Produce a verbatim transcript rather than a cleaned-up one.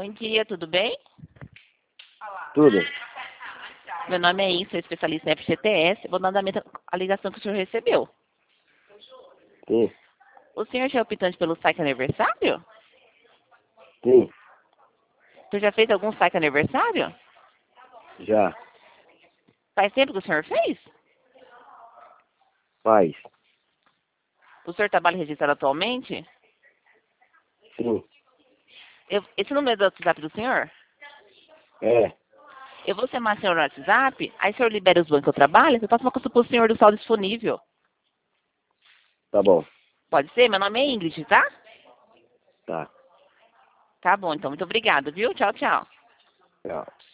Bom dia, tudo bem? Tudo. Meu nome é Inês, sou especialista em F G T S. Vou dar andamento à ligação que o senhor recebeu. Sim, O senhor já é optante pelo saque aniversário? sim, O senhor já fez algum saque aniversário? já. Faz tempo que o senhor fez? Faz. O senhor trabalha registrado atualmente? Sim. Eu, esse número é do WhatsApp do senhor? É. Eu vou chamar o senhor no WhatsApp, aí o senhor libera os bancos que eu trabalho, eu faço uma consulta para o senhor do saldo disponível. Tá bom. Pode ser? Meu nome é Ingrid, tá? Tá. Tá bom, então. Muito obrigada, viu? Tchau, tchau. Tchau.